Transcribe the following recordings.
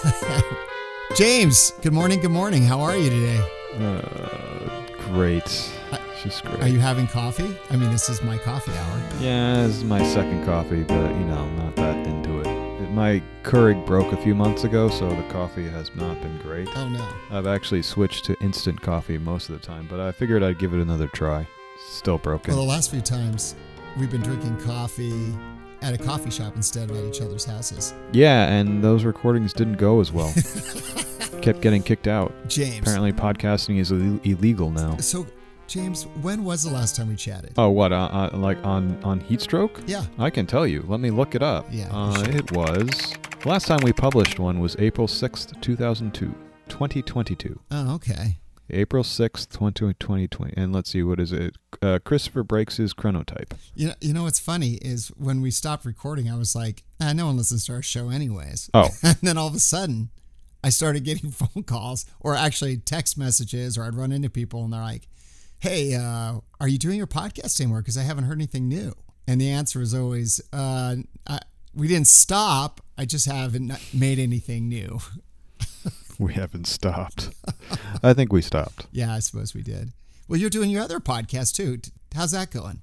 James, good morning. Good morning. How are you today? Great. Just great. Are you having coffee? I mean, this is my coffee hour. Yeah, this is my second coffee, but, I'm not that into it. My Keurig broke a few months ago, so the coffee has not been great. Oh, no. I've actually switched to instant coffee most of the time, but I figured I'd give it another try. Still broken. Well, the last few times, we've been drinking coffee at a coffee shop instead of at each other's houses. Yeah, and those recordings didn't go as well. Kept getting kicked out. James. Apparently podcasting is illegal now. So, James, when was the last time we chatted? Oh, what? Like on Heatstroke? Yeah. I can tell you. Let me look it up. Yeah. It was... Last time we published one was April 6th, 2022. Oh, okay. April 6th, 2020. And let's see, what is it? Christopher breaks his chronotype. You know what's funny is when we stopped recording, I was like, no one listens to our show anyways. Oh. And then all of a sudden, I started getting phone calls or actually text messages, or I'd run into people and they're like, hey, are you doing your podcast anymore? Because I haven't heard anything new. And the answer is always, we didn't stop. I just haven't made anything new. We haven't stopped. I think we stopped. Yeah, I suppose we did. Well, you're doing your other podcast too. How's that going?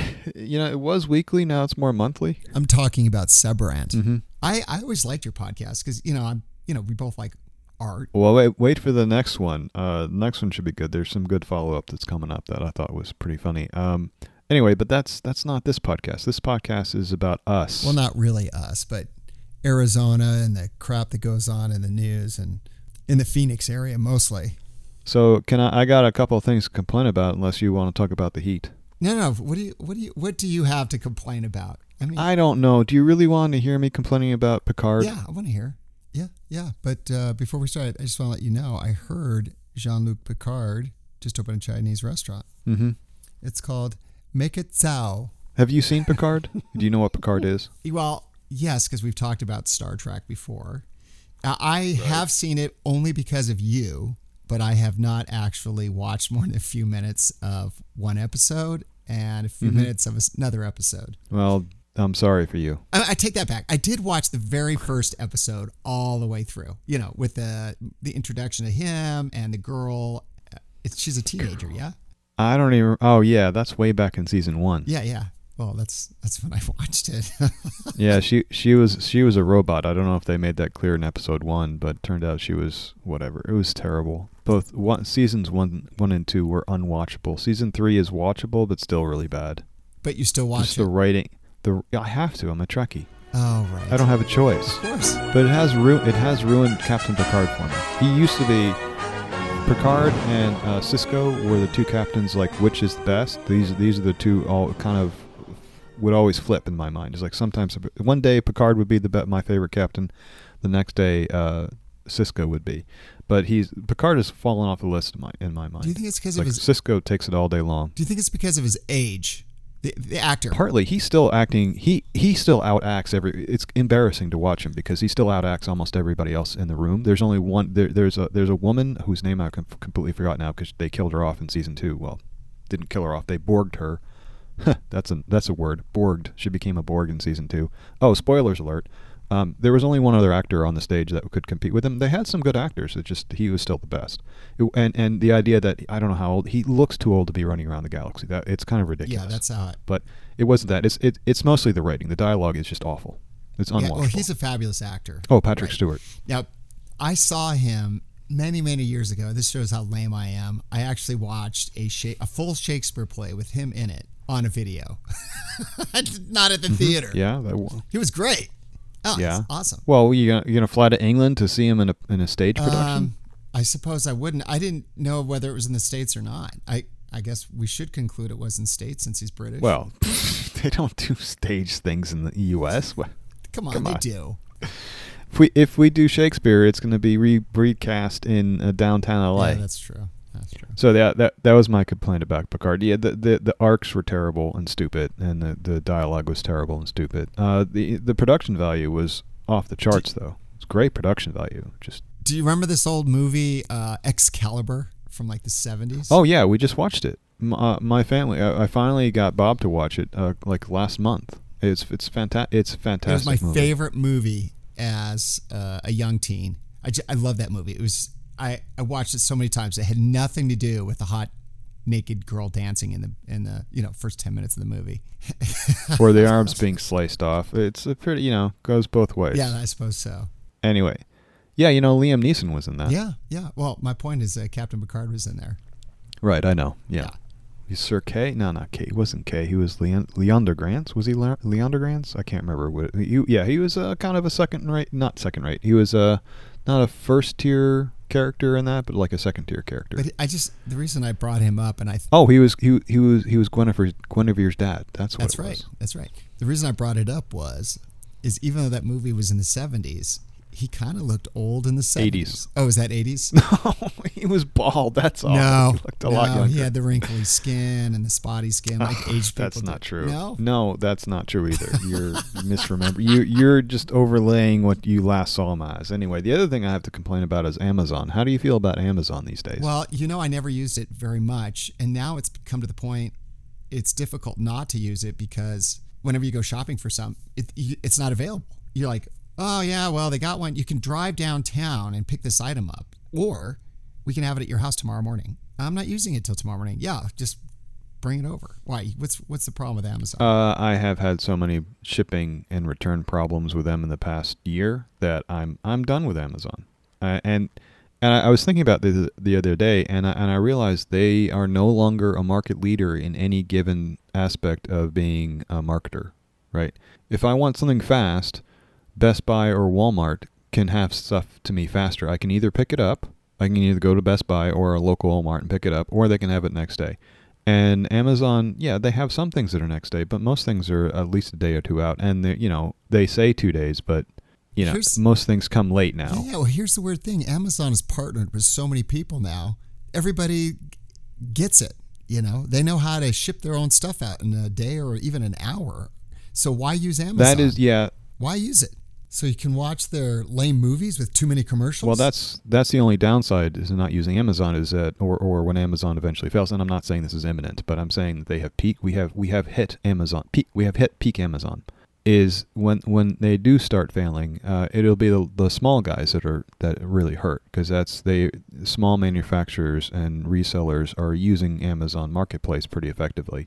It was weekly. Now it's more monthly. I'm talking about Subrant. Mm-hmm. I always liked your podcast because, we both like art. Well, wait for the next one. The next one should be good. There's some good follow-up that's coming up that I thought was pretty funny. Anyway, but that's not this podcast. This podcast is about us. Well, not really us, but Arizona and the crap that goes on in the news and in the Phoenix area mostly. So I got a couple of things to complain about unless you want to talk about the heat. No. What do you have to complain about? I don't know. Do you really want to hear me complaining about Picard? Yeah, I want to hear. Yeah. But before we start, I just want to let you know, I heard Jean-Luc Picard just opened a Chinese restaurant. Mm-hmm. It's called Make It Zhao. Have you seen Picard? Do you know what Picard is? Well, yes, because we've talked about Star Trek before. I have seen it only because of you, but I have not actually watched more than a few minutes of one episode and a few minutes of another episode. Well, I'm sorry for you. I take that back. I did watch the very first episode all the way through, with the introduction of him and the girl. She's a teenager, yeah? I don't even... Oh, yeah, that's way back in season 1. Yeah. Well, that's when I watched it. Yeah, she was a robot. I don't know if they made that clear in episode 1, but it turned out she was whatever. It was terrible. Both seasons 1 and 2 were unwatchable. Season 3 is watchable, but still really bad. But you still watch Just the writing. I have to. I'm a Trekkie. Oh, right. I don't have a choice. Of course. But it has ruined Captain Picard for me. He used to be... Picard and Sisko were the two captains, like, which is the best. These are the two all kind of would always flip in my mind. It's like sometimes one day Picard would be my favorite captain, the next day Sisko would be. But Picard has fallen off the list in my mind. Do you think it's because of his... Sisko takes it all day long. Do you think it's because of his age? The actor. Partly, he's still acting. He still outacts It's embarrassing to watch him because he still outacts almost everybody else in the room. There's only one. There's a woman whose name I completely forgot now because they killed her off in season 2. Well, didn't kill her off. They Borged her. That's a word. Borged. She became a Borg in season 2. Oh, spoilers alert. There was only one other actor on the stage that could compete with him. They had some good actors. He was still the best. And the idea that I don't know how old he looks, too old to be running around the galaxy. That it's kind of ridiculous. Yeah, that's how. But it wasn't that. It's mostly the writing. The dialogue is just awful. It's unwatchable. Yeah, well, he's a fabulous actor. Oh, Patrick Stewart. Now, I saw him many years ago. This shows how lame I am. I actually watched a full Shakespeare play with him in it on a video, not at the theater. Yeah, he was great. Oh, yeah, awesome. Well, you gonna fly to England to see him in a stage production? I suppose I wouldn't. I didn't know whether it was in the States or not. I guess we should conclude it was in the States since he's British. Well, they don't do stage things in the U.S. Come on, they do. If we do Shakespeare, it's going to be recast in downtown L.A. Yeah, that's true. So that was my complaint about Picard. Yeah, the arcs were terrible and stupid, and the dialogue was terrible and stupid. The production value was off the charts, though. It's great production value. Do you remember this old movie Excalibur from like the 70s? Oh yeah, we just watched it. My family. I finally got Bob to watch it like last month. It's fantastic. It's a fantastic. It was my favorite movie as a young teen. I love that movie. It was I watched it so many times. It had nothing to do with the hot naked girl dancing in the first 10 minutes of the movie. Or the arms being sliced off. It's a pretty, goes both ways. Yeah, I suppose so. Anyway. Yeah, Liam Neeson was in that. Yeah. Well, my point is Captain Picard was in there. Right, I know. Yeah. He's Sir Kay? No, not Kay. He wasn't Kay. He was Leander Grants. Was he Leander Grants? I can't remember. He was kind of a not second rate. He was not a first tier character in that, but like a second tier character. But the reason I brought him up and he was Guinevere's dad. That's what it was. That's right. The reason I brought it up is even though that movie was in the 70s, he kind of looked old in the 70s. Oh, is that 80s? No, he was bald. That's all. No, he looked a lot younger. He had the wrinkly skin and the spotty skin like aged people. That's not true. No, that's not true either. You're misremembering. You're just overlaying what you last saw him as. Anyway, the other thing I have to complain about is Amazon. How do you feel about Amazon these days? Well, I never used it very much, and now it's come to the point it's difficult not to use it because whenever you go shopping for it's not available. You're like, oh, yeah, well, they got one. You can drive downtown and pick this item up, or we can have it at your house tomorrow morning. I'm not using it till tomorrow morning. Yeah, just bring it over. Why? What's the problem with Amazon? I have had so many shipping and return problems with them in the past year that I'm done with Amazon. And I was thinking about this the other day, and I realized they are no longer a market leader in any given aspect of being a marketer, right? If I want something fast, Best Buy or Walmart can have stuff to me faster. I can either pick it up, I can either go to Best Buy or a local Walmart and pick it up, or they can have it next day. And Amazon, they have some things that are next day, but most things are at least a day or two out. And they say 2 days, but most things come late now. Yeah, well, here's the weird thing. Amazon is partnered with so many people now. Everybody gets it. They know how to ship their own stuff out in a day or even an hour. So why use Amazon? That is, Why use it? So you can watch their lame movies with too many commercials? Well, that's the only downside is not using Amazon is that or when Amazon eventually fails. And I'm not saying this is imminent, but I'm saying that they have peak. We have hit Amazon. We have hit peak Amazon. Is when they do start failing, it'll be the small guys that really hurt because small manufacturers and resellers are using Amazon Marketplace pretty effectively.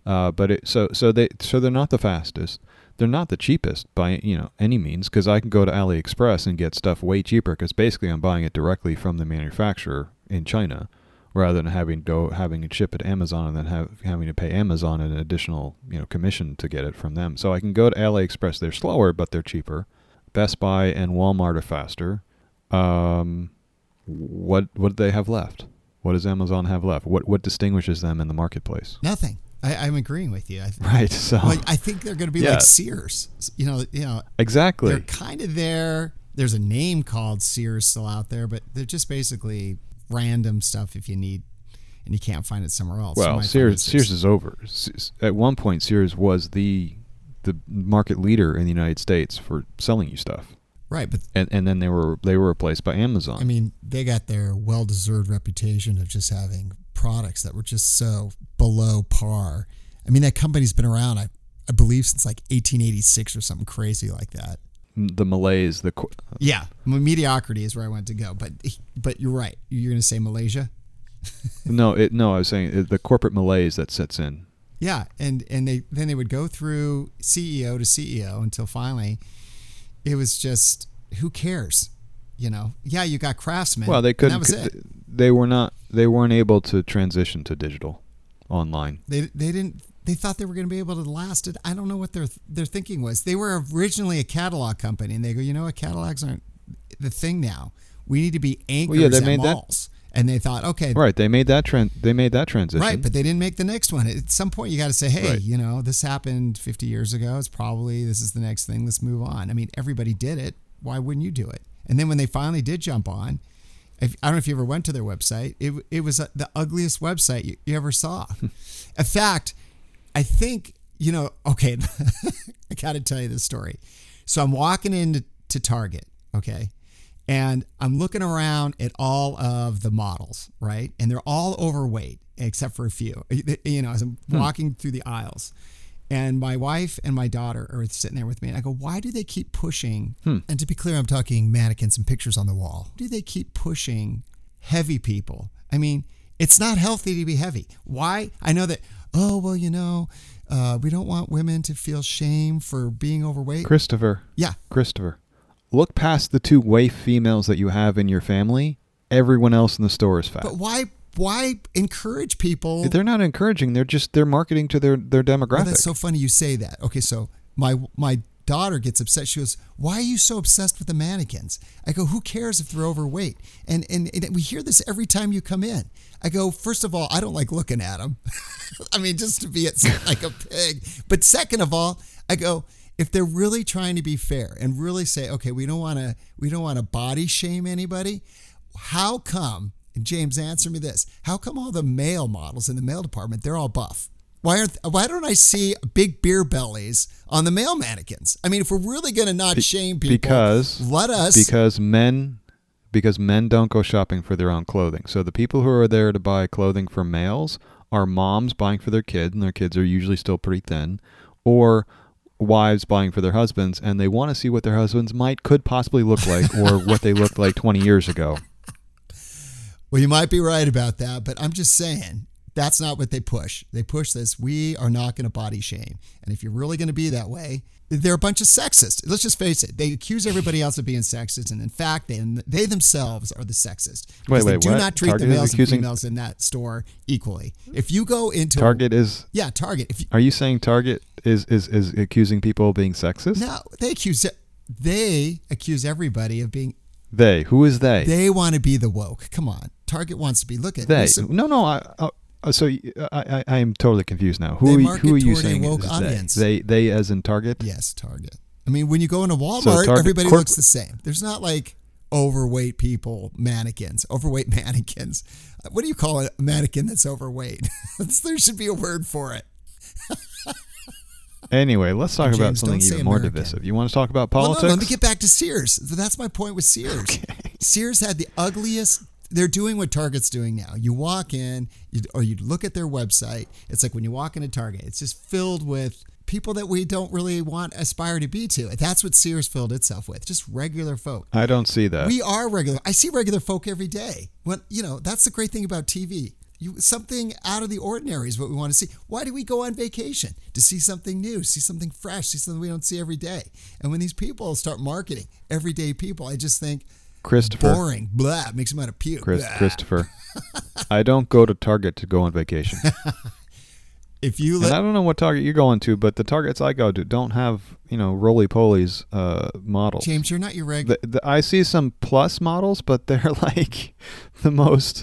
But they're not the fastest. They're not the cheapest by any means because I can go to AliExpress and get stuff way cheaper because basically I'm buying it directly from the manufacturer in China rather than having it shipped at Amazon and then having to pay Amazon an additional commission to get it from them. So I can go to AliExpress. They're slower, but they're cheaper. Best Buy and Walmart are faster. What do they have left? What does Amazon have left? What distinguishes them in the marketplace? Nothing. I'm agreeing with you. Right. So I think they're going to be like Sears. Exactly. They're kind of there. There's a name called Sears still out there, but they're just basically random stuff if you need, and you can't find it somewhere else. Well, Sears is over. At one point, Sears was the market leader in the United States for selling you stuff. Right, but and then they were replaced by Amazon. I mean, they got their well-deserved reputation of just having products that were just so below par. I mean, that company's been around, I believe, since like 1886 or something crazy like that. The malaise, mediocrity is where I wanted to go. But you're right. You're going to say Malaysia? No, I was saying the corporate malaise that sets in. Yeah, and they would go through CEO to CEO until finally it was just, who cares? Yeah, you got Craftsman. Well, they couldn't. That was it. They weren't able to transition to digital, online. They didn't. They thought they were going to be able to last it. I don't know what their thinking was. They were originally a catalog company, and they go, catalogs aren't the thing now. We need to be anchors at malls. And they thought, okay, right? They made that transition, right? But they didn't make the next one. At some point, you got to say, hey, right. This happened 50 years ago. This is the next thing. Let's move on. I mean, everybody did it. Why wouldn't you do it? And then when they finally did jump on, I don't know if you ever went to their website. It was the ugliest website you ever saw. In fact, I think, okay, I got to tell you this story. So I'm walking into Target, okay, and I'm looking around at all of the models, right? And they're all overweight except for a few, as I'm walking through the aisles. And my wife and my daughter are sitting there with me. And I go, why do they keep pushing? And to be clear, I'm talking mannequins and pictures on the wall. Why do they keep pushing heavy people? I mean, it's not healthy to be heavy. Why? I know that, we don't want women to feel shame for being overweight. Christopher. Yeah. Christopher. Look past the 2 waif females that you have in your family. Everyone else in the store is fat. But why encourage people? They're not encouraging. They're marketing to their demographic. Well, that's so funny you say that. Okay, so my daughter gets upset. She goes, why are you so obsessed with the mannequins? I go, who cares if they're overweight? And we hear this every time you come in. I go, first of all, I don't like looking at them. I mean, just to be like a pig. But second of all, I go, if they're really trying to be fair and really say, okay, we don't want to body shame anybody, how come, and James, answer me this, how come all the male models in the male department, they're all buff? Why don't I see big beer bellies on the male mannequins? I mean, if we're really going to not shame people, because men don't go shopping for their own clothing. So the people who are there to buy clothing for males are moms buying for their kids, and their kids are usually still pretty thin, or wives buying for their husbands, and they want to see what their husbands could possibly look like, or what they looked like 20 years ago. Well, you might be right about that, but I'm just saying that's not what they push. They push this, we are not going to body shame. And if you're really going to be that way, they're a bunch of sexists. Let's just face it. They accuse everybody else of being sexist, and in fact, they themselves are the sexist. Wait, they do what? not treat Target the males is accusing... and females in that store equally. If you go into Target is... Yeah, Target. Are you saying Target is accusing people of being sexist? No, they accuse everybody of being... They? Who is they? They want to be the woke. Come on. Target wants to be. Look at they. No. I am totally confused now. Who are you saying woke is audience. They as in Target? Yes, Target. I mean, when you go into Walmart, everybody looks the same. There's not like overweight people, overweight mannequins. What do you call a mannequin that's overweight? There should be a word for it. Anyway, let's talk James, about something even more divisive. You want to talk about politics? Well, no, let me get back to Sears. That's my point with Sears. Okay. Sears had the ugliest... They're doing what Target's doing now. You walk in, or you look at their website. It's like when you walk into Target, it's just filled with people that we don't really aspire to be to. That's what Sears filled itself with, just regular folk. I don't see that. We are regular. I see regular folk every day. That's the great thing about TV. Something out of the ordinary is what we want to see. Why do we go on vacation? To see something new, see something fresh, see something we don't see every day. And when these people start marketing everyday people, I just think, Christopher. Boring. Blah. Makes them out of puke. Christopher. I don't go to Target to go on vacation. And I don't know what Target you're going to, but the Targets I go to don't have, roly-polies models. James, you're not your regular. I see some plus models, but they're like the most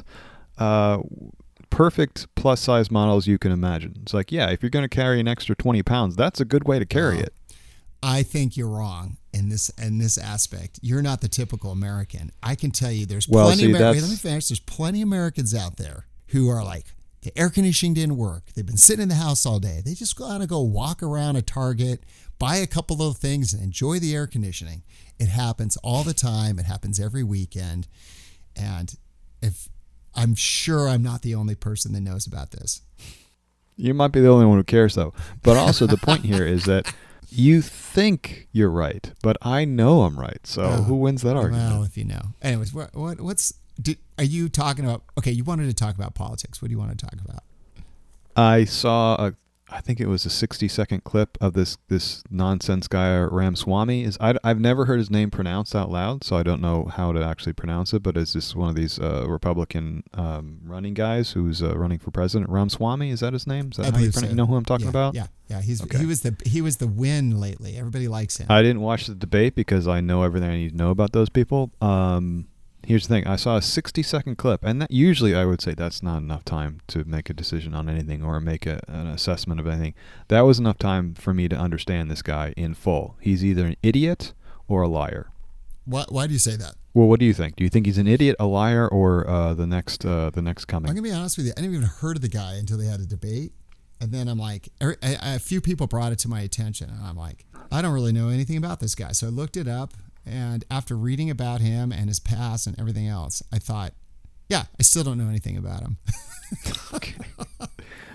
perfect plus-size models you can imagine. It's like, yeah, if you're going to carry an extra 20 pounds, that's a good way to carry it. I think you're wrong in this aspect. You're not the typical American. I can tell you there's plenty let me finish. There's plenty of Americans out there who are like, the air conditioning didn't work. They've been sitting in the house all day. They just want to go walk around a Target, buy a couple little things, and enjoy the air conditioning. It happens all the time. It happens every weekend. And I'm sure I'm not the only person that knows about this. You might be the only one who cares, though. But also the point here is that you think you're right, but I know I'm right. So who wins that argument? Well, if you know. Anyways, are you talking about? Okay, you wanted to talk about politics. What do you want to talk about? I saw I think it was a 60-second clip of this nonsense guy Ramaswamy. I've never heard his name pronounced out loud, so I don't know how to actually pronounce it. But it's just one of these Republican running guys who's running for president. Ramaswamy, is that his name? Is that how you pronounce? You know who I'm talking about? Yeah. He was the win lately. Everybody likes him. I didn't watch the debate because I know everything I need to know about those people. Here's the thing. I saw a 60-second clip, and that usually I would say that's not enough time to make a decision on anything or make an assessment of anything. That was enough time for me to understand this guy in full. He's either an idiot or a liar. Why do you say that? Well, what do you think? Do you think he's an idiot, a liar, or the next coming? I'm going to be honest with you. I never even heard of the guy until they had a debate. And then I'm like, a few people brought it to my attention, and I'm like, I don't really know anything about this guy. So I looked it up. And after reading about him and his past and everything else, I thought, yeah, I still don't know anything about him. Okay.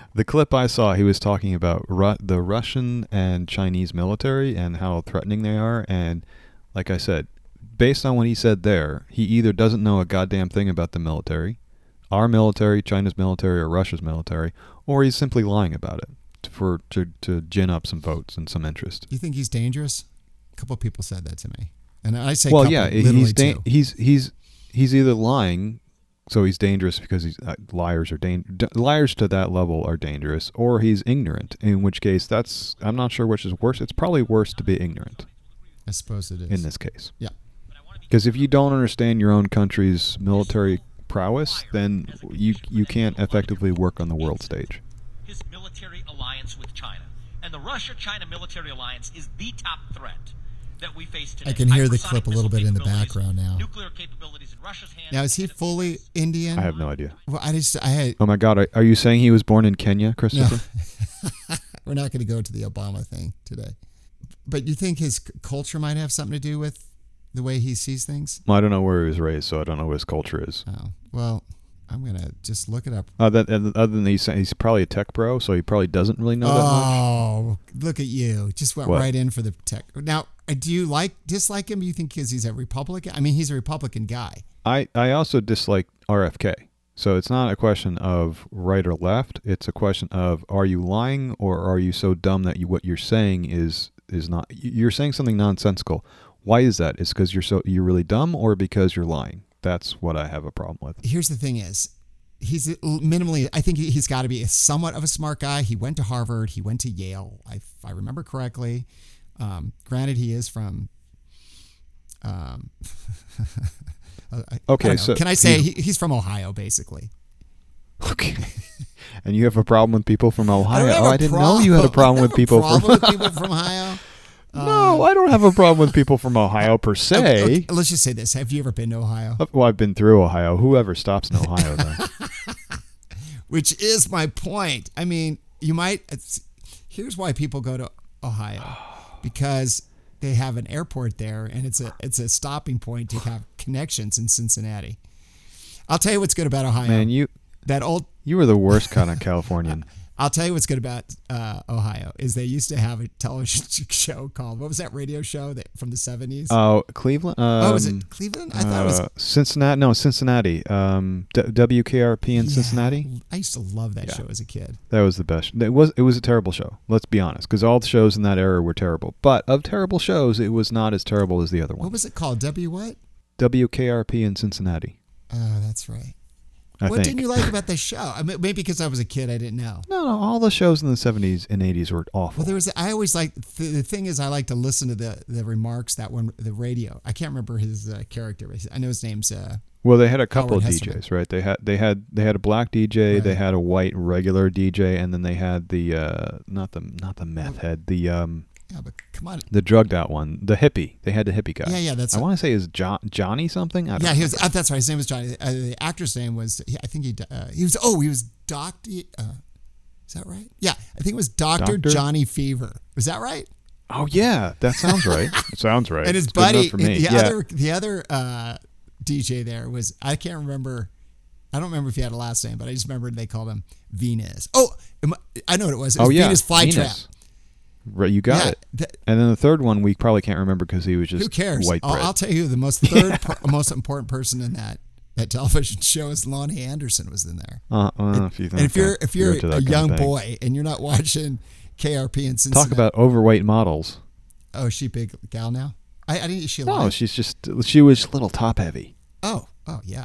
The clip I saw, he was talking about the Russian and Chinese military and how threatening they are. And like I said, based on what he said there, he either doesn't know a goddamn thing about the military, our military, China's military, or Russia's military, or he's simply lying about it to gin up some votes and some interest. You think he's dangerous? A couple of people said that to me, and I say, well, couple, yeah, literally he's either lying, so he's dangerous because he's liars to that level are dangerous, or he's ignorant. In which case, I'm not sure which is worse. It's probably worse to be ignorant. I suppose it is in this case. Yeah, because if you don't understand your own country's military prowess, then you can't effectively work on the world stage. His military alliance with China, and the Russia-China military alliance is the top threat that we face today. I can hear the Hypersonic clip a little bit in the missile background now. Nuclear capabilities in Russia's hands. now is he fully Indian? I have no idea. Well, I had. Oh my God, are you saying he was born in Kenya, Christopher? No. We're not going to go to the Obama thing today. But you think his culture might have something to do with the way he sees things? Well, I don't know where he was raised, so I don't know what his culture is. Oh, well, I'm going to just look it up. Other than he's probably a tech bro, so he probably doesn't really know that much. Oh, look at you. Just went What? right in for the tech. Now, do you dislike him? You think because he's a Republican? I mean, he's a Republican guy. I also dislike RFK. So it's not a question of right or left. It's a question of, are you lying, or are you so dumb that what you're saying is not, you're saying something nonsensical. Why is that? It's because you're really dumb, or because you're lying? That's what I have a problem with. Here's the thing is, he's minimally, I think he's got to be somewhat of a smart guy. He went to Harvard. He went to Yale, if I remember correctly. Granted, he is from... Okay, so... Can I say he's from Ohio, basically? Okay. And you have a problem with people from Ohio? I didn't know problem. you had a problem with people from... with people from Ohio? No, I don't have a problem with people from Ohio per se. Okay, let's just say this. Have you ever been to Ohio? Well, I've been through Ohio. Whoever stops in Ohio, though. Which is my point. I mean, here's why people go to Ohio. Because they have an airport there, and it's a stopping point to have connections in Cincinnati. I'll tell you what's good about Ohio. Man, you were the worst kind of Californian. I'll tell you what's good about Ohio is they used to have a television show called, what was that radio show from the 70s? Oh, Cleveland? Was it Cleveland? I thought it was Cincinnati. No, Cincinnati. WKRP in Cincinnati. I used to love that show as a kid. That was the best. It was a terrible show. Let's be honest, because all the shows in that era were terrible. But of terrible shows, it was not as terrible as the other one. What was it called? What? WKRP in Cincinnati. Oh, that's right. I What think. didn't you like about the show? I mean, maybe because I was a kid, I didn't know. No, all the shows in the 70s and 80s were awful. Well, I always like, the thing is, I like to listen to the remarks that were the radio. I can't remember his character. But I know his name's. Well, they had a couple Howard of Hesseman. DJs, right? They had a black DJ, Right. they had a white regular DJ, and then they had the not the meth head, Yeah, but come on. the drugged out one, the hippie. They had the hippie guy. Yeah, that's. I want to say is Johnny something. I don't Yeah, know. he was. That's right. His name was Johnny. The actor's name was. I think he was. Oh, he was Doctor. Is that right? Yeah, I think it was Doctor Johnny Fever. Was that right? Oh yeah, that sounds right. It sounds right. And his It's good enough buddy, for me. the other DJ there was. I can't remember. I don't remember if he had a last name, but I just remember they called him Venus. Oh, I know what it was. It was Venus Flytrap. Right, you got it. And then the third one we probably can't remember because he was just Who cares? white bread. I'll tell you the most important person in that television show is Lonnie Anderson was in there. If you're a young boy and you're not watching KRP in Cincinnati, talk about overweight models. Oh, is she a big gal now? I didn't. Is she alive? No, she was a little top heavy. Oh yeah.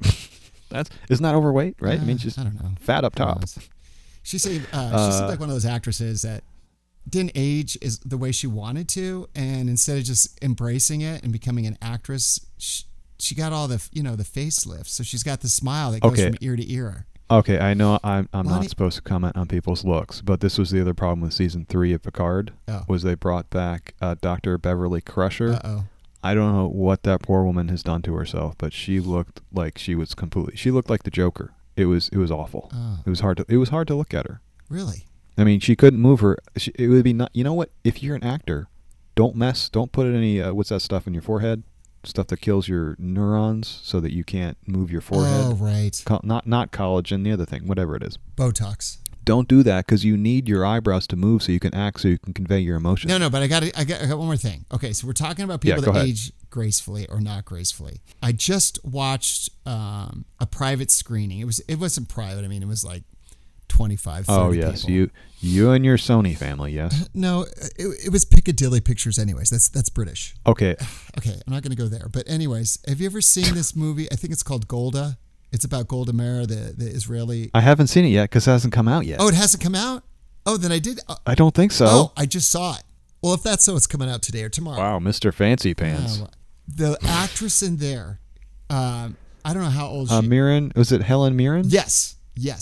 Isn't that overweight, right? I mean, she's I don't know. fat up top. She seemed like one of those actresses that didn't age is the way she wanted to, and instead of just embracing it and becoming an actress, she got all the facelift. So she's got the smile that goes from ear to ear. Okay, I know I'm not supposed to comment on people's looks, but this was the other problem with season 3 of Picard. Was they brought back Dr. Beverly Crusher. Uh-oh. I don't know what that poor woman has done to herself, but she looked like she looked like the Joker. It was awful. Oh. It was hard to look at her. Really? I mean, she couldn't move her. It would be not. You know what? If you're an actor, don't put any what's that stuff in your forehead? Stuff that kills your neurons so that you can't move your forehead. Oh, right. Not collagen, the other thing, whatever it is. Botox. don't do that because you need your eyebrows to move so you can act, so you can convey your emotions. No, but I got one more thing. Okay, so we're talking about people go that ahead. age gracefully or not gracefully. I just watched a private screening. It wasn't private. I mean, it was like 25, 30 Oh yes, people. you and your Sony family, yes. No, it was Piccadilly Pictures. Anyways, that's British. Okay, Okay, I'm not going to go there. But anyways, have you ever seen this movie? I think it's called Golda. It's about Golda Meir, the Israeli. I haven't seen it yet because it hasn't come out yet. Oh, it hasn't come out? Oh, then I did. I don't think so. Oh, I just saw it. Well, if that's so, it's coming out today or tomorrow. Wow, Mr. Fancy Pants. The actress in there, I don't know how old she is. Mirren, was it Helen Mirren? Yes.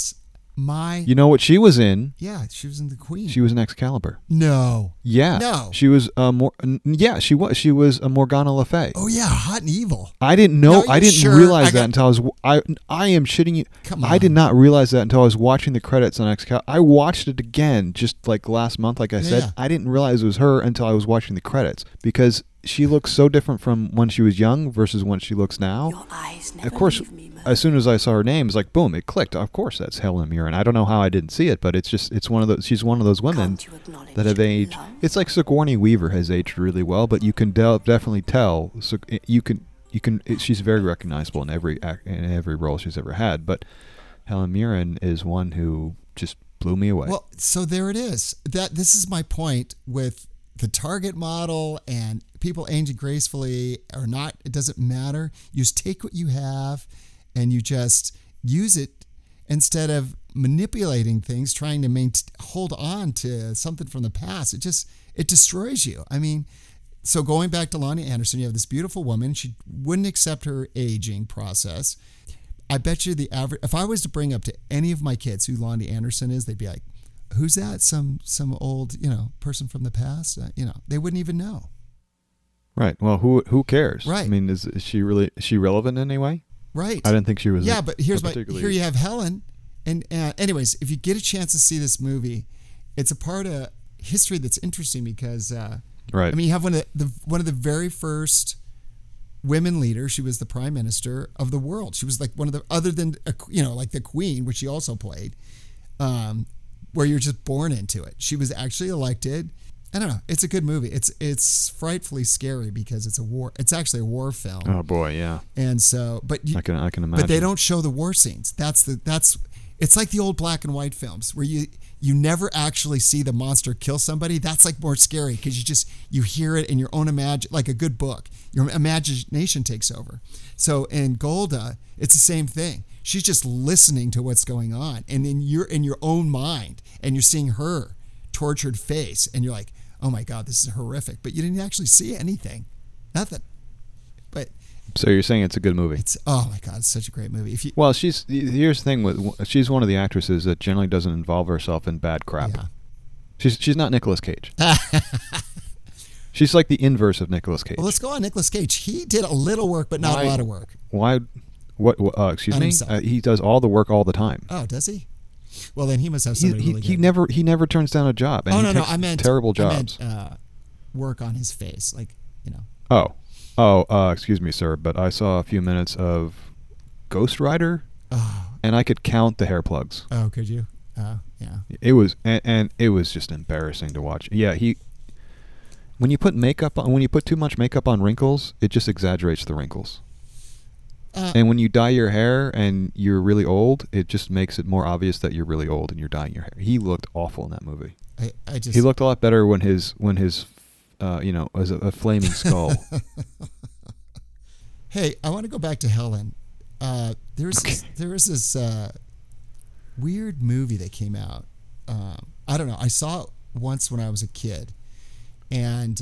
You know what she was in? Yeah, she was in The Queen. She was in Excalibur. No. Yeah. No. She was she was. She was a Morgana Le Fay. Oh yeah, Hot and Evil. I didn't know. No, I you're didn't sure? realize that until I am shitting you. Come I did on. not realize that until I was watching the credits on Excalibur. I watched it again just like last month, like I said. Yeah. I didn't realize it was her until I was watching the credits because she looks so different from when she was young versus when she looks now. Your eyes And never of course, leave me, Merlin. as soon as I saw her name, it's like boom, it clicked. Of course, that's Helen Mirren. I don't know how I didn't see it, but it's one of those. She's one of those women Can't you acknowledge that have aged. love? It's like Sigourney Weaver has aged really well, but you can definitely tell. So she's very recognizable in every role she's ever had. But Helen Mirren is one who just blew me away. Well, so there it is. This is my point with the target model and people aging gracefully or not. It doesn't matter. You just take what you have and you just use it instead of manipulating things, trying to hold on to something from the past. It destroys you. I mean, so going back to Lonnie Anderson, you have this beautiful woman. She wouldn't accept her aging process. I bet you the average, if I was to bring up to any of my kids who Lonnie Anderson is, they'd be like, who's that? Some old, person from the past? They wouldn't even know. Right. Well, who cares? Right. I mean, is she relevant in any way? Right. I didn't think she was. Yeah, but here particularly. you have Helen. And anyways, if you get a chance to see this movie, it's a part of history that's interesting because, Right. I mean, you have one of the very first women leaders. She was the prime minister of the world. She was like one of the, other than, like the Queen, which she also played, where you're just born into it. She was actually elected. I don't know. It's a good movie. It's frightfully scary because it's a war. It's actually a war film. Oh boy, yeah. And so, but I can imagine. but they don't show the war scenes. It's like the old black and white films where you never actually see the monster kill somebody. That's like more scary because you hear it in your own like a good book. Your imagination takes over. So in Golda, it's the same thing. She's just listening to what's going on, and then you're in your own mind and you're seeing her tortured face, and you're like, oh my God, this is horrific. But you didn't actually see anything, nothing. But So you're saying it's a good movie? oh my God, it's such a great movie. Well, here's the thing she's one of the actresses that generally doesn't involve herself in bad crap. Yeah. She's not Nicolas Cage. She's like the inverse of Nicolas Cage. Well, let's go on Nicolas Cage. He did a little work, but not a lot of work. Why? What? Excuse On me. himself. He does all the work all the time. Oh, does he? Well, then he must have somebody really He good. never turns down a job. And Oh he no, takes I meant terrible jobs. I meant, work on his face, like Excuse me, sir, but I saw a few minutes of Ghost Rider, Oh, and I could count the hair plugs. oh, could you? Oh, yeah. It was and it was just embarrassing to watch. Yeah, when you put too much makeup on wrinkles, it just exaggerates the wrinkles. And when you dye your hair and you're really old, it just makes it more obvious that you're really old and you're dyeing your hair. He looked awful in that movie. He looked a lot better when his as a flaming skull. Hey, I want to go back to Helen. There was this weird movie that came out. I don't know. I saw it once when I was a kid, and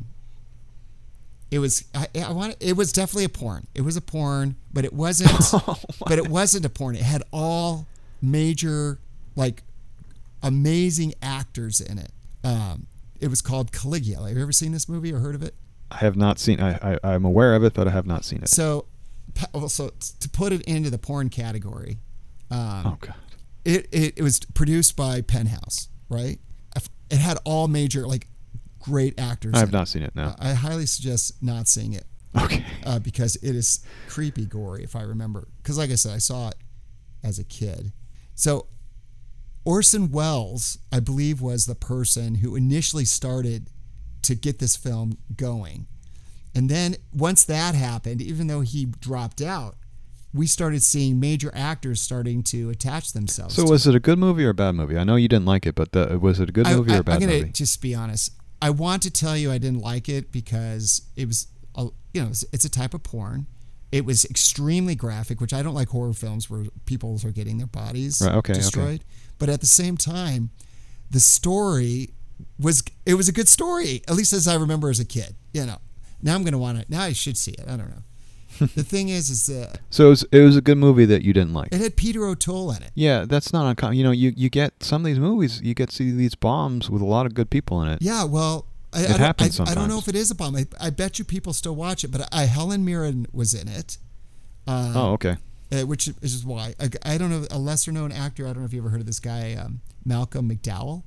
it was it was definitely a porn. It was a porn, but it wasn't. But it wasn't a porn. It had all major, like, amazing actors in it. It was called Caligula. Have you ever seen this movie or heard of it? I have not seen. I'm aware of it, but I have not seen it. So to put it into the porn category, Oh God. it was produced by Penthouse, right? It had all major, like, great actors. I have in it. not seen it. No. I highly suggest not seeing it. Okay. Because it is creepy gory, if I remember. Because like I said, I saw it as a kid. So Orson Welles, I believe, was the person who initially started to get this film going. And then once that happened, even though he dropped out, we started seeing major actors starting to attach themselves. So was it a good movie or a bad movie? I know you didn't like it, but was it a good movie or a bad I'm gonna movie? just be honest. I want to tell you I didn't like it because it was, it's a type of porn. It was extremely graphic, which I don't like horror films where people are getting their bodies destroyed. But at the same time, the story was a good story, at least as I remember as a kid. Now I'm gonna want to. Now I should see it. I don't know. The thing is so it was a good movie that you didn't like. it had Peter O'Toole in it. Yeah, that's not uncommon. You get some of these movies, you get to see these bombs with a lot of good people in it. Yeah, well, It happens I don't know sometimes. if it is a bomb. I bet you people still watch it, but Helen Mirren was in it. Oh, okay. Which is why I don't know, a lesser known actor. I don't know if you ever heard of this guy, Malcolm McDowell.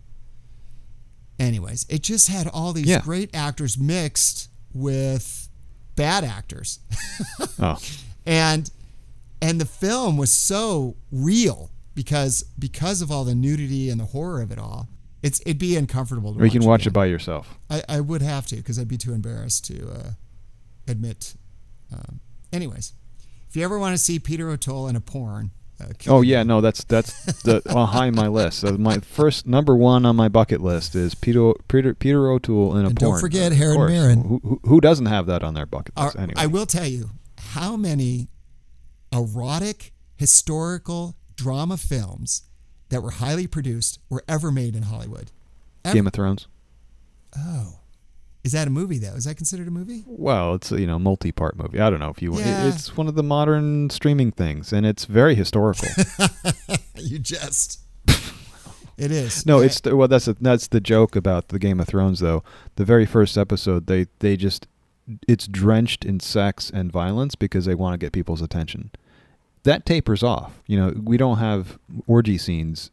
Anyways, it just had all these great actors mixed with bad actors. Oh. And the film was so real because of all the nudity and the horror of it all. It'd be uncomfortable to watch. Or you can watch again. it by yourself. I would have to, because I'd be too embarrassed to admit. Anyways, if you ever want to see Peter O'Toole in a porn. Oh yeah, no, that's behind my list. So my first number one on my bucket list is Peter O'Toole in a And porn. don't forget Of Helen course. Mirren. Who doesn't have that on their bucket list anyway? I will tell you how many erotic historical drama films that were highly produced were ever made in Hollywood. Game of Thrones. Oh. Is that a movie, though? Is that considered a movie? Well, it's a multi-part movie. I don't know if you want. Yeah. It's one of the modern streaming things, and it's very historical. You just. It is. No, that's the joke about the Game of Thrones, though. The very first episode, they just it's drenched in sex and violence because they want to get people's attention. That tapers off. We don't have orgy scenes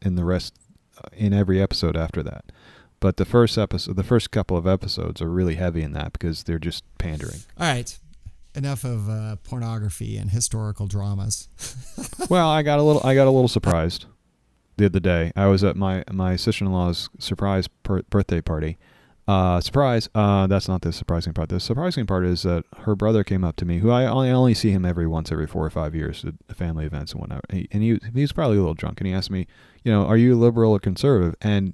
in every episode after that. But the first couple of episodes are really heavy in that because they're just pandering. All right. Enough of pornography and historical dramas. Well, I got a little surprised the other day. I was at my sister-in-law's surprise birthday party. Surprise! That's not the surprising part. The surprising part is that her brother came up to me, who I only see him every 4 or 5 years at family events and whatnot. He was probably a little drunk, and he asked me, are you liberal or conservative? And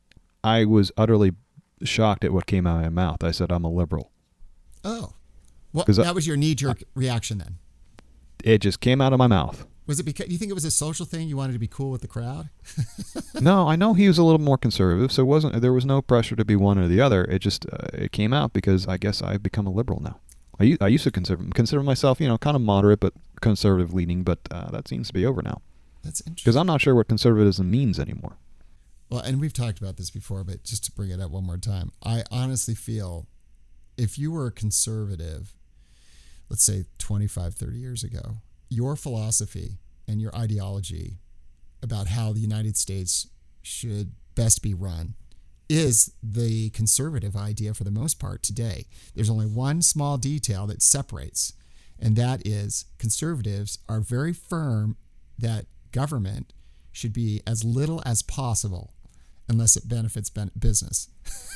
I was utterly shocked at what came out of my mouth. I said, I'm a liberal. Oh. Well, 'Cause that was your knee-jerk reaction then? It just came out of my mouth. Was it because you think it was a social thing? You wanted to be cool with the crowd? No, I know he was a little more conservative, so there was no pressure to be one or the other. It just it came out because I guess I've become a liberal now. I used to consider myself, kind of moderate but conservative leaning, but that seems to be over now. That's interesting. Because I'm not sure what conservatism means anymore. Well, and we've talked about this before, but just to bring it up one more time, I honestly feel if you were a conservative, let's say 25, 30 years ago, your philosophy and your ideology about how the United States should best be run is the conservative idea for the most part today. There's only one small detail that separates, and that is conservatives are very firm that government should be as little as possible unless it benefits business.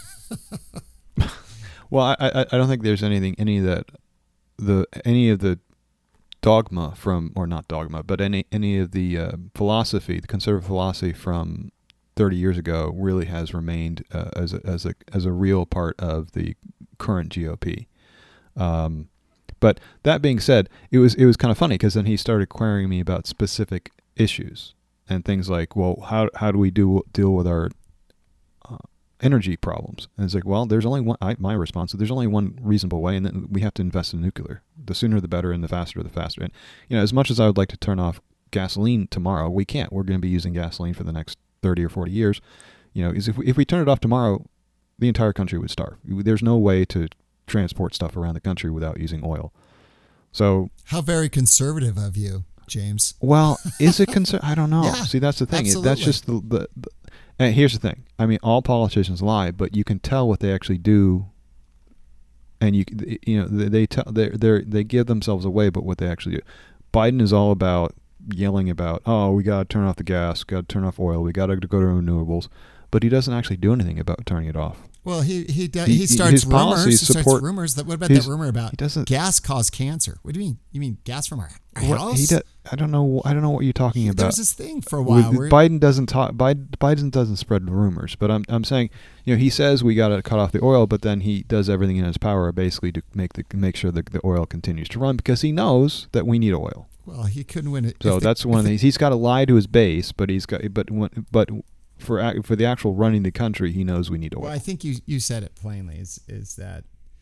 Well, I don't think there's any of the dogma from, or not dogma, but any of the philosophy, the conservative philosophy from 30 years ago really has remained as a real part of the current GOP. But that being said, it was kind of funny because then he started querying me about specific issues and things like, well, how do we deal with our energy problems? And it's like, well, there's only one. My response is there's only one reasonable way, and then we have to invest in nuclear. The sooner the better, and the faster the faster. And as much as I would like to turn off gasoline tomorrow, we can't. We're going to be using gasoline for the next 30 or 40 years. Is if we turn it off tomorrow, the entire country would starve. There's no way to transport stuff around the country without using oil. So How very conservative of you, James. well, is it I don't know. Yeah, See, that's the thing. absolutely. That's just the and here's the thing. I mean, all politicians lie, but you can tell what they actually do, and they give themselves away, but what they actually do. Biden is all about yelling about, oh, we got to turn off the gas, got to turn off oil, we got to go to renewables, but he doesn't actually do anything about turning it off. Well, he his starts rumors. policies He starts support- rumors that. What about that rumor about he doesn't- gas cause cancer? What do you mean? You mean gas from our What, house? I don't know what you're talking There about. was this thing for a while where Biden doesn't talk. Biden doesn't spread rumors, but I'm saying, he says we got to cut off the oil, but then he does everything in his power basically to make sure that the oil continues to run because he knows that we need oil. well, he couldn't win it. So that's one of the things. He's got to lie to his base, but for the actual running the country, he knows we need oil. Well, I think you said it plainly. Is that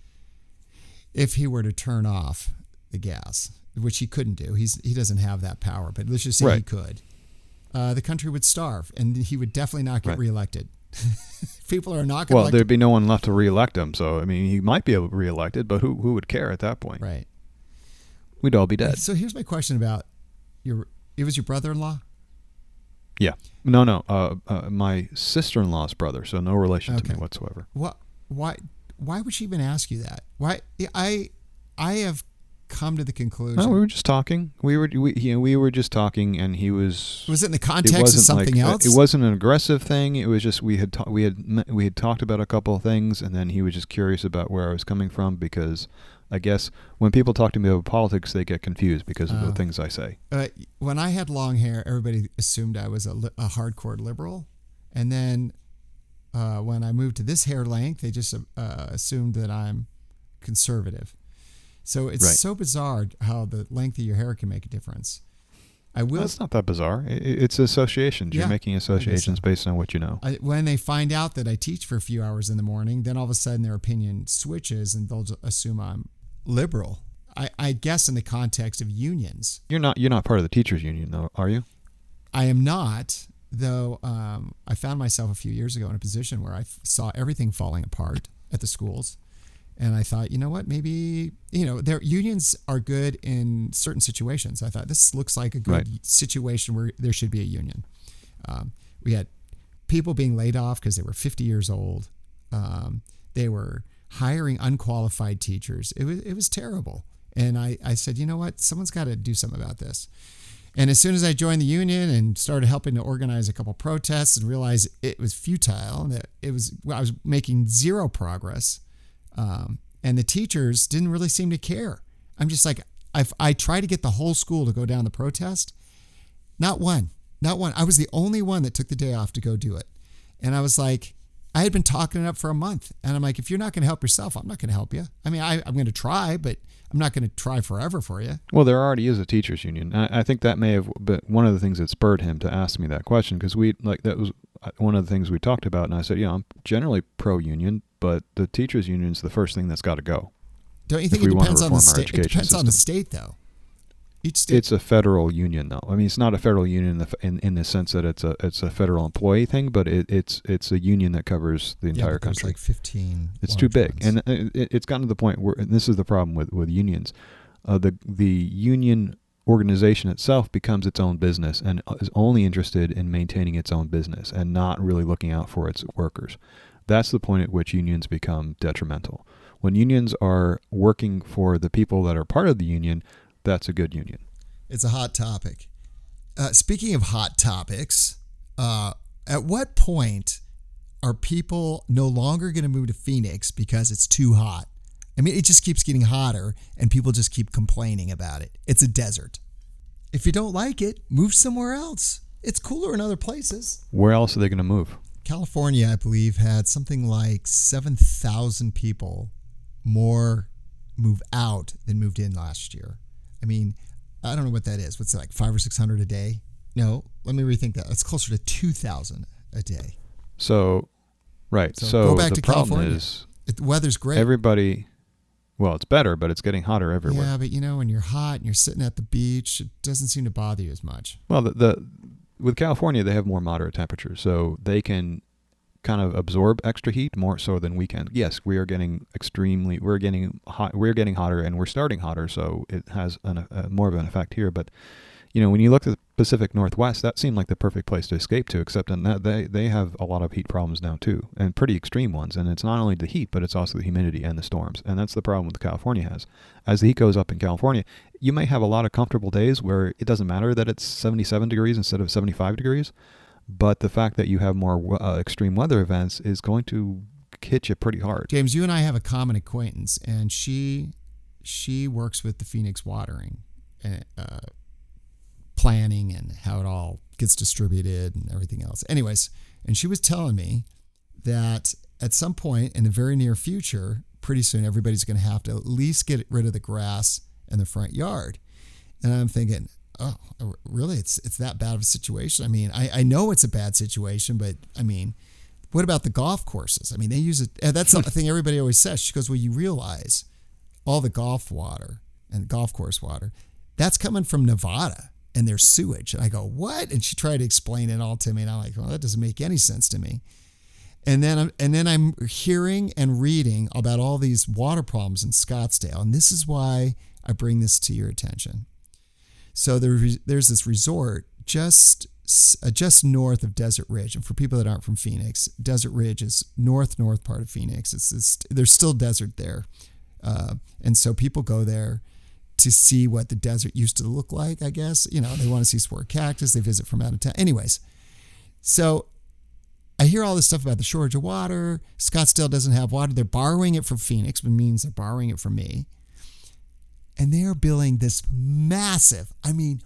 if he were to turn off the gas, which he couldn't do, he doesn't have that power. But let's just say he Right. could. The country would starve, and he would definitely not get Right. reelected. People are not going Well, to there'd be no one left to reelect him. So I mean, he might be reelected, but who would care at that point? right. We'd all be dead. So here's my question about it was your brother-in-law? Yeah. No. My sister-in-law's brother, so no relation to me Okay. whatsoever. What? Why would she even ask you that? Why? I have come to the conclusion. No, we were just talking. We were just talking, and he was. Was it in the It context of wasn't something like, else? It wasn't an aggressive thing. It was just we had talked about a couple of things, and then he was just curious about where I was coming from because I guess when people talk to me about politics, they get confused because of the things I say. When I had long hair, everybody assumed I was a hardcore liberal, and then when I moved to this hair length, they just assumed that I'm conservative. So it's Right. so bizarre how the length of your hair can make a difference. I will. That's not that bizarre. It's associations. Yeah, You're making associations based on what you know. When they find out that I teach for a few hours in the morning, then all of a sudden their opinion switches and they'll just assume I'm liberal. I guess in the context of unions. You're not part of the teachers union, though, are you? I am not, though. I found myself a few years ago in a position where I saw everything falling apart at the schools. And I thought, you know what, maybe, their unions are good in certain situations. I thought this looks like a good situation where there should be a union. We had people being laid off because they were 50 years old. They were hiring unqualified teachers. It was terrible. And I said, you know what, someone's got to do something about this. And as soon as I joined the union and started helping to organize a couple protests and realized it was futile, and that I was making zero progress. And the teachers didn't really seem to care. I'm just like, I tried to get the whole school to go down the protest. Not one. I was the only one that took the day off to go do it. And I was like, I had been talking it up for a month. And I'm like, if you're not going to help yourself, I'm not going to help you. I mean, I'm going to try, but I'm not going to try forever for you. Well, there already is a teachers union. I think that may have been one of the things that spurred him to ask me that question because that was one of the things we talked about. And I said, I'm generally pro-union, but the teachers union is the first thing that's got to go. Don't you think If it we want to depends on the reform our state? It education depends on the system. state, though. Each state. It's a federal union, though. I mean, it's not a federal union in the sense that it's a federal employee thing, but it's a union that covers the entire but there's country. like 15. It's too large big, ones. and it's gotten to the point where, and this is the problem with unions, the union organization itself becomes its own business and is only interested in maintaining its own business and not really looking out for its workers. That's the point at which unions become detrimental. When unions are working for the people that are part of the union, that's a good union. It's a hot topic. Speaking of hot topics, at what point are people no longer going to move to Phoenix because it's too hot? I mean, it just keeps getting hotter and people just keep complaining about it. It's a desert. If you don't like it, move somewhere else. It's cooler in other places. Where else are they going to move? California, I believe, had something like 7,000 people more move out than moved in last year. I mean, I don't know what that is. What's it, like 500 or 600 a day? No, let me rethink that. It's closer to 2,000 a day. So, right. So So go back the to problem California. is The weather's great. everybody. Well, it's better, but it's getting hotter everywhere. Yeah, but when you're hot and you're sitting at the beach, it doesn't seem to bother you as much. Well, with California, they have more moderate temperatures, so they can kind of absorb extra heat more so than we can. Yes, we're getting hot. We're getting hotter, and we're starting hotter, so it has more of an effect here. But when you look at the Pacific Northwest, that seemed like the perfect place to escape to, except in that they have a lot of heat problems now too, and pretty extreme ones. And it's not only the heat, but it's also the humidity and the storms. And that's the problem that California has. As the heat goes up in California, you may have a lot of comfortable days where it doesn't matter that it's 77 degrees instead of 75 degrees, but the fact that you have more extreme weather events is going to hit you pretty hard. James, you and I have a common acquaintance, and she works with the Phoenix Watering planning and how it all gets distributed and everything else. Anyways, and she was telling me that at some point in the very near future, pretty soon everybody's going to have to at least get rid of the grass in the front yard. And I'm thinking, oh, really? It's that bad of a situation? I mean, I know it's a bad situation, but I mean, what about the golf courses? I mean, they use it. That's the thing everybody always says. She goes, well, you realize all the golf water and golf course water, that's coming from Nevada and their sewage. And I go, what? And she tried to explain it all to me. And I'm like, well, that doesn't make any sense to me. And then I'm hearing and reading about all these water problems in Scottsdale. And this is why I bring this to your attention. So there's this resort just north of Desert Ridge. And for people that aren't from Phoenix, Desert Ridge is north part of Phoenix. There's still desert there. And so people go there to see what the desert used to look like, I guess. They want to see sport cactus. They visit from out of town. Anyways, so I hear all this stuff about the shortage of water. Scottsdale doesn't have water. They're borrowing it from Phoenix, which means they're borrowing it from me. And they are building this massive $50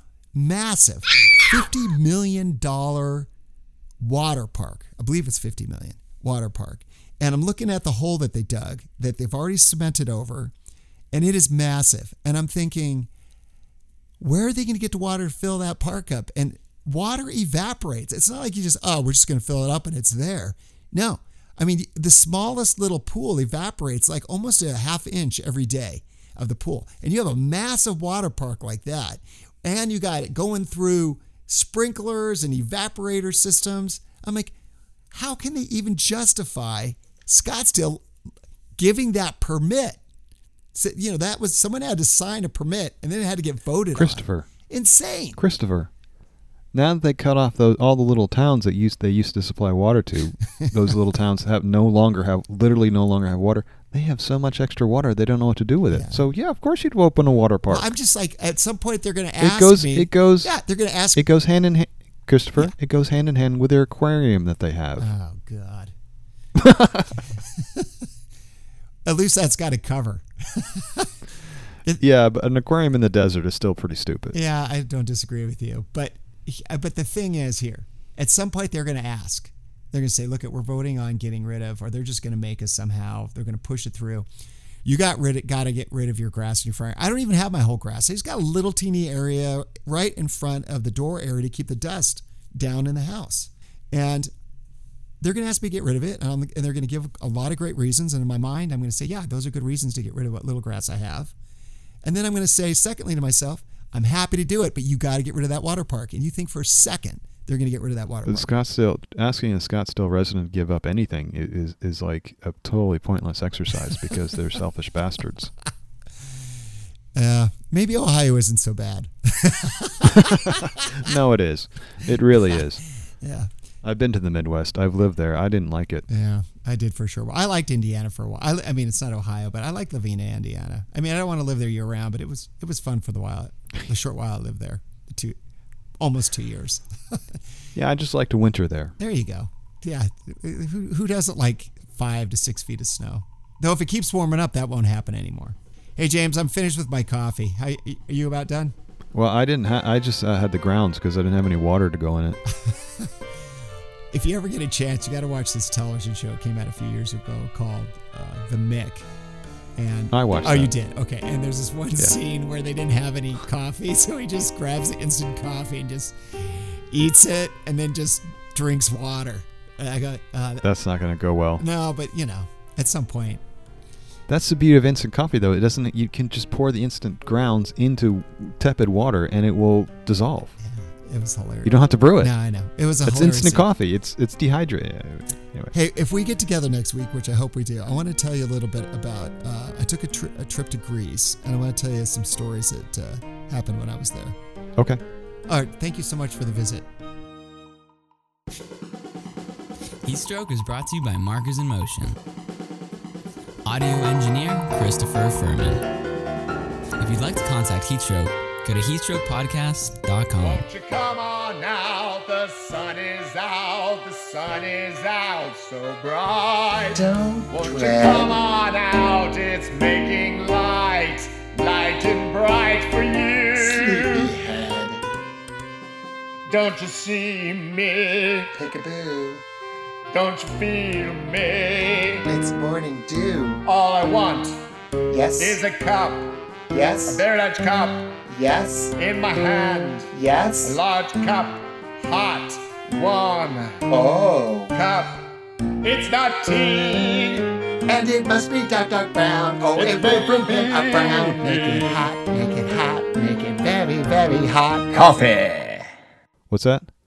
million water park. I believe it's $50 million water park. And I'm looking at the hole that they dug, that they've already cemented over, and it is massive. And I'm thinking, where are they going to get the water to fill that park up? And water evaporates. It's not like you just, we're just going to fill it up and it's there. No. I mean, the smallest little pool evaporates like almost a half inch every day of the pool. And you have a massive water park like that. And you got it going through sprinklers and evaporator systems. I'm like, how can they even justify Scottsdale giving that permit? So, that was, someone had to sign a permit and then it had to get voted Christopher. on. Insane. Christopher. Now that they cut off all the little towns that they used to supply water to, those little towns literally no longer have water. They have so much extra water, they don't know what to do with it. Yeah. So yeah, of course you'd open a water park. Well, I'm just like, at some point they're going to ask me. It goes. Yeah, they're going to ask. It goes hand in hand, Christopher. Yeah. It goes hand in hand with their aquarium that they have. Oh God. At least that's got a cover. Yeah, but an aquarium in the desert is still pretty stupid. Yeah, I don't disagree with you, but the thing is here, at some point they're going to ask. They're going to say, look, we're voting on getting rid of, or they're just going to make us somehow. They're going to push it through. You got to get rid of your grass in your front. I don't even have my whole grass. I just got a little teeny area right in front of the door area to keep the dust down in the house. And they're going to ask me to get rid of it, and they're going to give a lot of great reasons. And in my mind, I'm going to say, yeah, those are good reasons to get rid of what little grass I have. And then I'm going to say, secondly to myself, I'm happy to do it, but you got to get rid of that water park. And you think for a second they're going to get rid of that water park. Asking a Scottsdale resident to give up anything is like a totally pointless exercise because they're selfish bastards. Maybe Ohio isn't so bad. No, it is. It really is. Yeah. I've been to the Midwest. I've lived there. I didn't like it. Yeah, I did for sure. I liked Indiana for a while. I mean, it's not Ohio, but I like Lavina, Indiana. I mean, I don't want to live there year round, but it was fun for the short while I lived there. Almost 2 years. Yeah, I just like to winter there. There you go. Yeah, who doesn't like 5 to 6 feet of snow? Though if it keeps warming up, that won't happen anymore. Hey, James, I'm finished with my coffee. Are you about done? Well, I didn't. I just had the grounds because I didn't have any water to go in it. If you ever get a chance, you got to watch this television show. It came out a few years ago called The Mick. And I watched. Oh, that. You did? Okay. And there's this one scene where they didn't have any coffee, so he just grabs the instant coffee and just eats it, and then just drinks water. And I go, that's not going to go well. No, but at some point. That's the beauty of instant coffee, though. It doesn't. You can just pour the instant grounds into tepid water, and it will dissolve. Yeah. It was hilarious. You don't have to brew it. No, I know. It was It's instant coffee. It's dehydrated. Anyway. Hey, if we get together next week, which I hope we do, I want to tell you a little bit about, I took a trip to Greece, and I want to tell you some stories that happened when I was there. Okay. All right, thank you so much for the visit. Heatstroke is brought to you by Markers in Motion. Audio engineer, Christopher Furman. If you'd like to contact Heatstroke, go to heatstrokepodcast.com. Won't you come on out? The sun is out. The sun is out so bright. Won't you come on out? It's making light and bright for you. Sleepyhead. Don't you see me? Peekaboo. Don't you feel me? It's morning dew. All I want Yes. is a cup, a Yes. very large cup Yes. in my hand. A Yes. large cup, hot, warm Oh. cup. It's not tea. And it must be dark, dark brown. Oh, It's it will bring him up brown. Make it hot, make it hot, make it very, very hot. Coffee. What's that?